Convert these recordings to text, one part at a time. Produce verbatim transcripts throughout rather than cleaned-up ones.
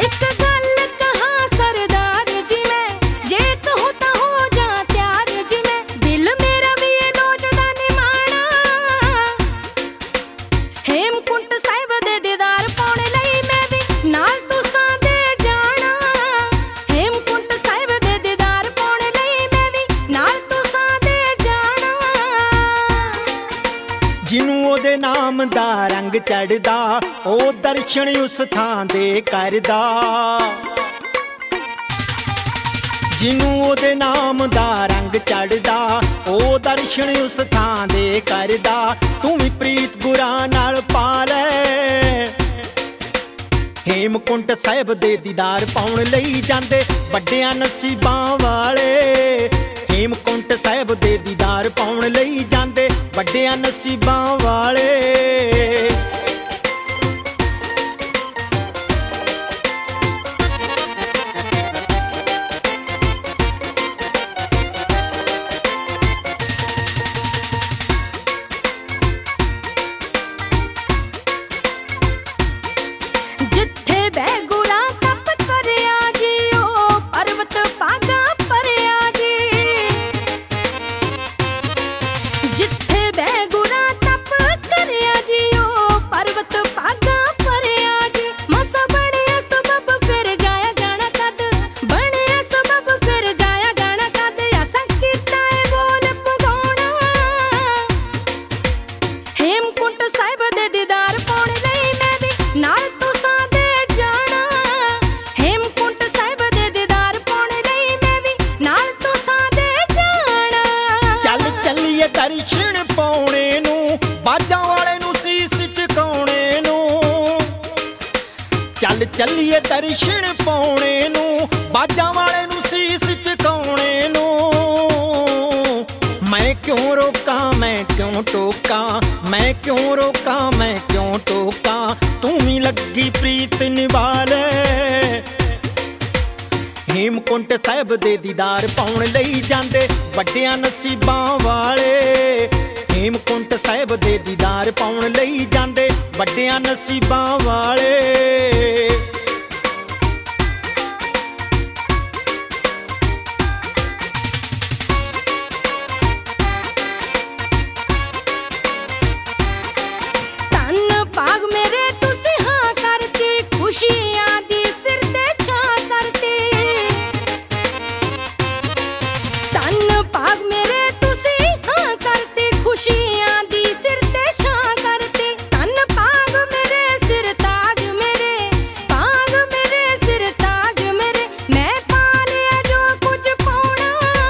एक गल कहा सरदार जी मैं, जे कहूं तां हो जा त्यार जी मैं। दिल मेरा भी ये लोचदा निमाणा, हेमकुंट साहिब दे दीदार पाउण लई मैं भी नाल तुसां दे जाना। हेमकुंट साहिब दे दीदार पाउण लई मैं भी नाल तुसां दे जाना। जिन्नू ओदे नाम दा रंग चढ़दा, ओ दर्शन उस थां दे करदा। जिन्नू ओदे नाम दा रंग चढ़दा, ओ दर्शन उस थां दे करदा। तू भी प्रीत गुरां नाल पा लै, हेमकुंट साहिब दे दीदार पाउण लई जांदे वड्डियां नसीबां वाले। हेमकुंट साहिब दे दीदार पाउण लई जांदे वड्डियां नसीबां वाले। जिथे बह गुरा तप करया जी, ओ पर्वत पागा परया जी। जिथे बह गुरा तप करया जी, ओ पर्वत पागा परया जी। मसा बणिया सबब फिर जाया जाना कद, बणिया सबब फिर जाया जाना कद। असां कीता ए बोल पगाउणा, हेमकुंट साहिब दे दीदार पाउण लई मैं भी नाल तुसां दे जाना। हेमकुंट साहिब दे दीदार पाउण लई मैं भी नाल तुसां दे जाना। चल चलिए दर्शन पाउणे नू, बाजां वाले नू सीस झुकाउणे नू। चल चलिए दर्शन पाउणे नू, बाजां वाले नू सीस झुकाउणे नू। मैं क्यों रोका मैं क्यों टोका, मैं क्यों रोका मैं क्यों टोका। तू भी लगी प्रीत निभाले, हेमकुंट साहिब दे दीदार पाउण लई जांदे वड्डियां नसीबां वाले। हेमकुंट साहिब दे दीदार पाउण लई जांदे वड्डियां नसीबां वाले। तन भाग मेरे तुसी हाँ करती, खुशियां दी सिर ते छां करती। तन भाग मेरे तुसी हाँ करती, खुशियां दी सिर ते छां करती। तन भाग मेरे सिर ताज मेरे, भाग मेरे सिर ताज मेरे। मैं पा लिया जो कुछ पाउणा,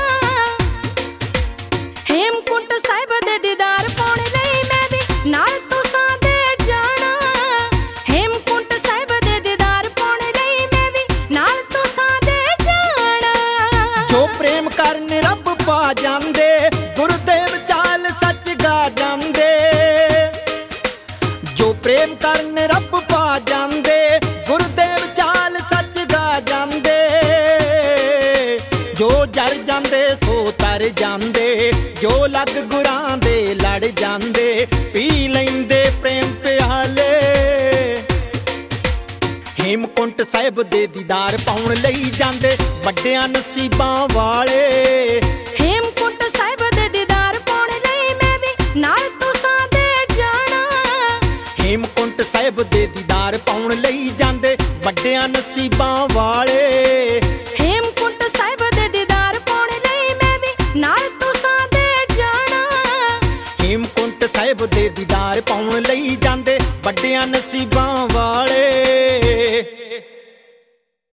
हेमकुंट साहिब दे दीदार पाउण लई मैं भी नाल तुसां दे जाना। हेमकुंट साहिब दे दीदार पाउण लई मैं भी नाल तुसां दे जाना। जो प्रेम करन रब पा जांदे, गुरुदेव चाल सच गा जांदे। जो प्रेम करन रब पा जांदे, गुरुदेव चाल सच गा जांदे। जो जर जांदे सो तर जांदे, जो लग गुरां दे लड़ जांदे। पी लैंदे प्रेम प्याले, हेमकुंट साहिब दे दीदार पाउण लई जांदे वड्डियां नसीबां वाले। हेमकुंट साहिब दे दीदार पाउण लई मैं भी नाल तुसां दे जाना। हेमकुंट साहिब दे दीदार पाउण लई जांदे वड्डियां नसीबां वाले। हेमकुंट साहिब दे दीदार पाउण लई मैं भी नाल तुसां दे जाना। हेमकुंट साहिब दे दीदार पाउण लई जांदे वड्डियां नसीबां वाले।